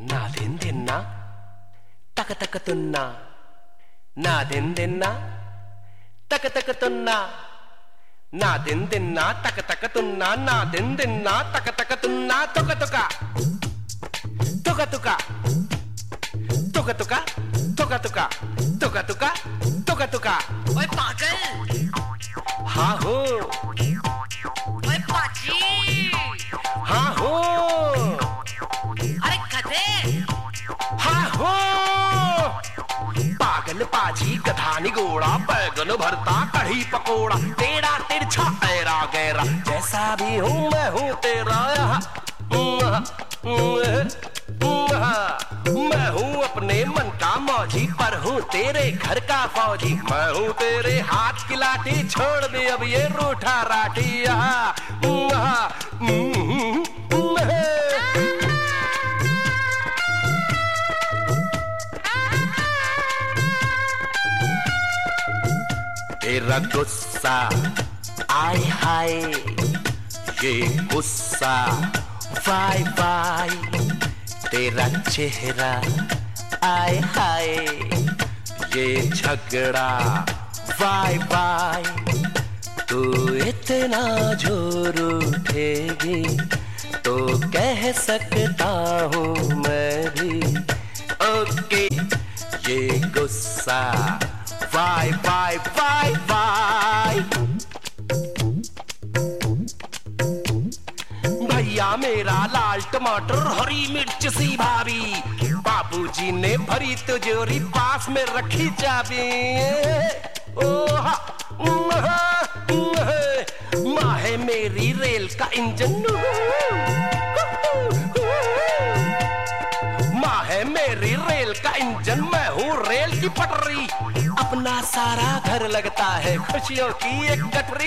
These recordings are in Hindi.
ना दिन दिन ना तक तक तुन्ना ना दिन दिन ना तक तक तुन्ना ना दिन दिन ना तक तक तुन्ना ना दिन दिन ना तक तक तुन्ना तुका तुका तुका तुका तुका तुका तुका तुका तुका तुका तुका तुका। ओए पागल। हाँ हो। ओए पाजी। हाँ हो। अरे गधे। हाँ हो। पागल पाजी गधा निगोड़ा बैगन भरता कढ़ी पकोड़ा टेढ़ा तिरछा ऐरा गैरा जैसा भी हूँ मैं हूँ तेरा। मैं हूँ अपने मन का मौजी पर हूँ तेरे घर का फौजी। मैं हूँ तेरे हाथ की लाठी छोड़ दे अब ये रूठा राठी। तेरा गुस्सा आय हाय ये गुस्सा वाय वाय तेरा चेहरा आय हाय ये झगड़ा वाय वाय तू इतना जोर उठेगी तो कह सकता हूँ मैं भी ओके ये गुस्सा वाय वाय वाय वाय। भैया मेरा लाल टमाटर हरी मिर्च सी भाभी बाबूजी ने भरी तिजोरी पास में रखी चाबी। माँ है मेरी रेल का इंजन माँ है मेरी रेल का इंजन मैं हूँ रेल की पटरी अपना सारा घर लगता है खुशियों की एक गठरी।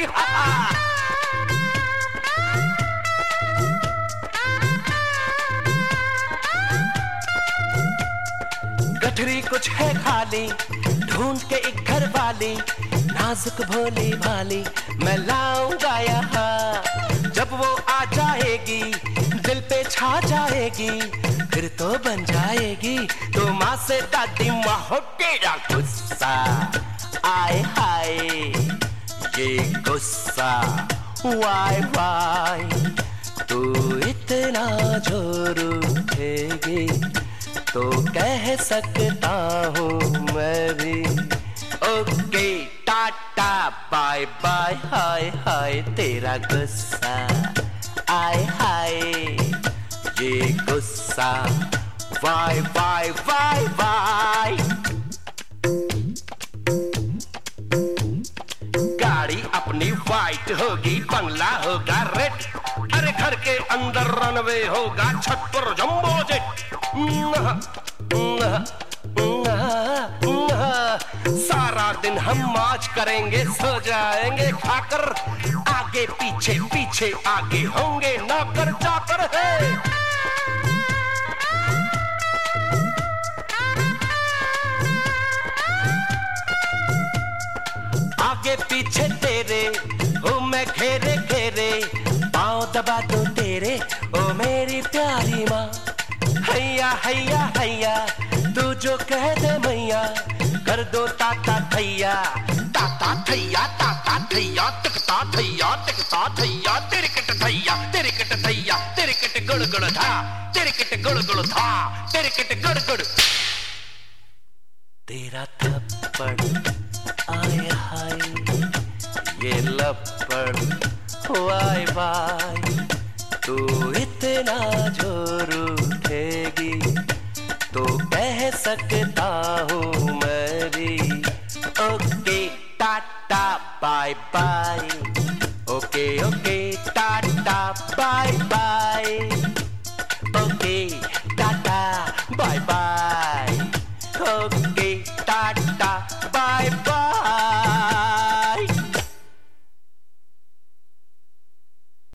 गठरी कुछ है खाली ढूंढ के एक घर वाली नाजुक भोली भाली मैं लाऊंगा यहाँ जब वो आ जाएगी दिल पे छा जाएगी फिर तो बन जाएगी तो माँ से दादी माँ हो। तेरा गुस्सा आए हाय ये गुस्सा वाय वाय तू इतना जोर उठेगी तो कह सकता हूँ मैं भी okay tata bye bye hi hi. तेरा गुस्सा आय हाय ये गुस्सा वाय वाय वाय वाय। गाड़ी अपनी वाइट होगी बंगला होगा रेड अरे घर के अंदर रनवे होगा छत पर जंबो जेट। सारा दिन हम मौज करेंगे सो जाएंगे खाकर आगे पीछे पीछे आगे होंगे नौकर चाकर है। आगे पीछे तेरे ओ मैं घेरे घेरे पाँव दबा दो तेरे ओ मेरी प्यारी माँ। हैया हैया हैया तू जो कह दे मैया कर दो ताता थैया ताता थैया टिकता थैया तेरे कट थैया गुड़ गुड़ धा तेरे कट गुड़ गुड़ धा तेरे कट गुड़ गुड़। तेरा थप्पड़ आए हाय ये लपड़ वाय वाय तू इतना जोर उठेगी तो कह सकता हूँ मैं